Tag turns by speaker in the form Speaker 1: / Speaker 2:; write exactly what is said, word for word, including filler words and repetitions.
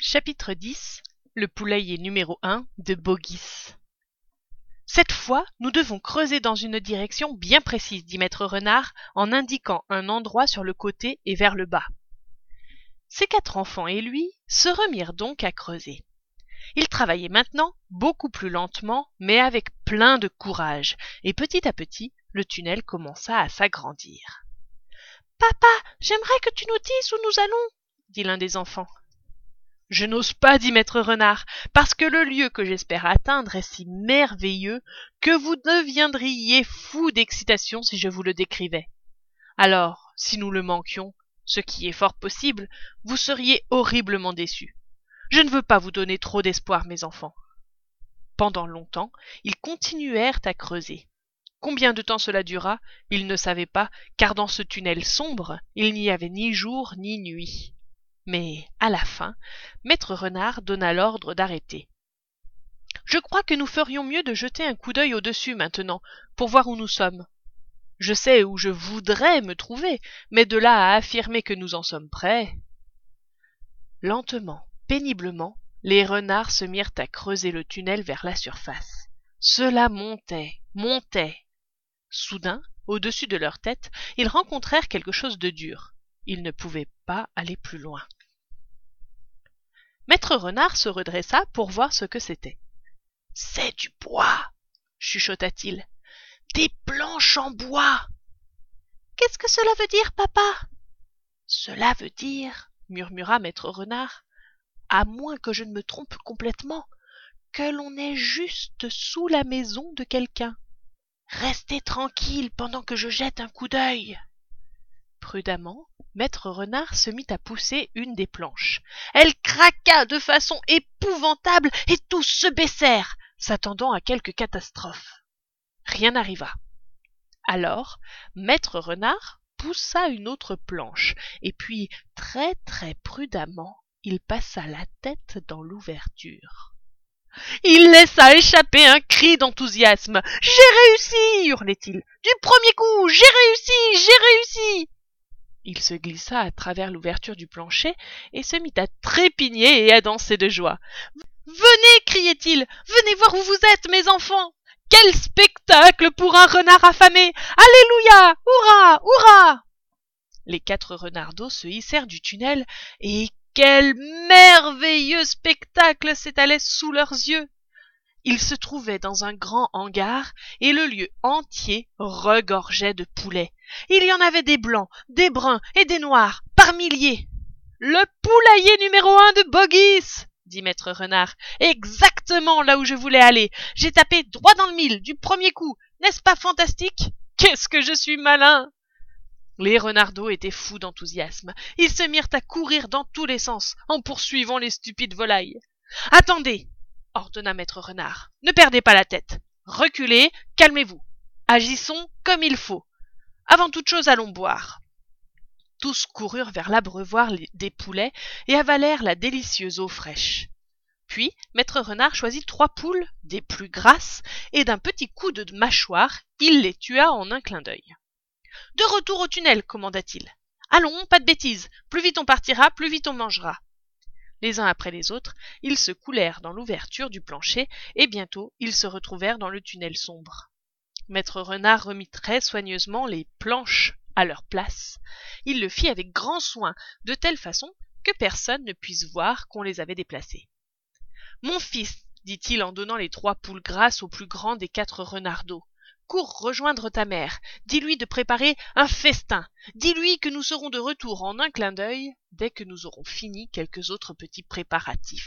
Speaker 1: Chapitre dix. Le poulailler numéro un de Boguis. Cette fois, nous devons creuser dans une direction bien précise, dit Maître Renard, en indiquant un endroit sur le côté et vers le bas. Ses quatre enfants et lui se remirent donc à creuser. Ils travaillaient maintenant beaucoup plus lentement, mais avec plein de courage, et petit à petit, le tunnel commença à s'agrandir. « Papa, j'aimerais que tu nous dises où nous allons, » dit l'un des enfants. « Je n'ose pas, dit Maître Renard, parce que le lieu que j'espère atteindre est si merveilleux que vous deviendriez fou d'excitation si je vous le décrivais. Alors, si nous le manquions, ce qui est fort possible, vous seriez horriblement déçus. Je ne veux pas vous donner trop d'espoir, mes enfants. » Pendant longtemps, ils continuèrent à creuser. Combien de temps cela dura, ils ne savaient pas, car dans ce tunnel sombre, il n'y avait ni jour ni nuit. Mais, à la fin, Maître Renard donna l'ordre d'arrêter. « Je crois que nous ferions mieux de jeter un coup d'œil au-dessus maintenant, pour voir où nous sommes. Je sais où je voudrais me trouver, mais de là à affirmer que nous en sommes prêts... » Lentement, péniblement, les renards se mirent à creuser le tunnel vers la surface. Cela montait, montait. Soudain, au-dessus de leur tête, ils rencontrèrent quelque chose de dur. Ils ne pouvaient pas aller plus loin. Maître Renard se redressa pour voir ce que c'était. « C'est du bois, » chuchota-t-il. « Des planches en bois. »« Qu'est-ce que cela veut dire, papa ?»« Cela veut dire, » murmura Maître Renard, « à moins que je ne me trompe complètement, que l'on est juste sous la maison de quelqu'un. Restez tranquille pendant que je jette un coup d'œil. » Prudemment, Maître Renard se mit à pousser une des planches. Elle craqua de façon épouvantable et tous se baissèrent, s'attendant à quelque catastrophe. Rien n'arriva. Alors, Maître Renard poussa une autre planche, et puis, très très prudemment, il passa la tête dans l'ouverture. Il laissa échapper un cri d'enthousiasme. « J'ai réussi !» hurlait-il. « Du premier coup, j'ai réussi, j'ai réussi !» Il se glissa à travers l'ouverture du plancher et se mit à trépigner et à danser de joie. « Venez !» criait-il. « Venez voir où vous êtes, mes enfants ! Quel spectacle pour un renard affamé ! Alléluia ! Hurrah ! Hurrah !» Les quatre renardeaux se hissèrent du tunnel et quel merveilleux spectacle s'étalait sous leurs yeux! Ils se trouvaient dans un grand hangar et le lieu entier regorgeait de poulets. Il y en avait des blancs, des bruns et des noirs, par milliers. « Le poulailler numéro un de Boguis !» dit Maître Renard. « Exactement là où je voulais aller. J'ai tapé droit dans le mille du premier coup. N'est-ce pas fantastique? Qu'est-ce que je suis malin !» Les renardeaux étaient fous d'enthousiasme. Ils se mirent à courir dans tous les sens, en poursuivant les stupides volailles. « Attendez !» ordonna Maître Renard. « Ne perdez pas la tête. Reculez, calmez-vous. Agissons comme il faut. Avant toute chose, allons boire. » Tous coururent vers l'abreuvoir des poulets et avalèrent la délicieuse eau fraîche. Puis, Maître Renard choisit trois poules, des plus grasses, et d'un petit coup de mâchoire, il les tua en un clin d'œil. « De retour au tunnel, commanda-t-il. Allons, pas de bêtises. Plus vite on partira, plus vite on mangera. » Les uns après les autres, ils se coulèrent dans l'ouverture du plancher et bientôt ils se retrouvèrent dans le tunnel sombre. Maître Renard remit très soigneusement les planches à leur place. Il le fit avec grand soin, de telle façon que personne ne puisse voir qu'on les avait déplacées. « Mon fils, dit-il en donnant les trois poules grasses au plus grand des quatre renardeaux, cours rejoindre ta mère, dis-lui de préparer un festin, dis-lui que nous serons de retour en un clin d'œil dès que nous aurons fini quelques autres petits préparatifs. »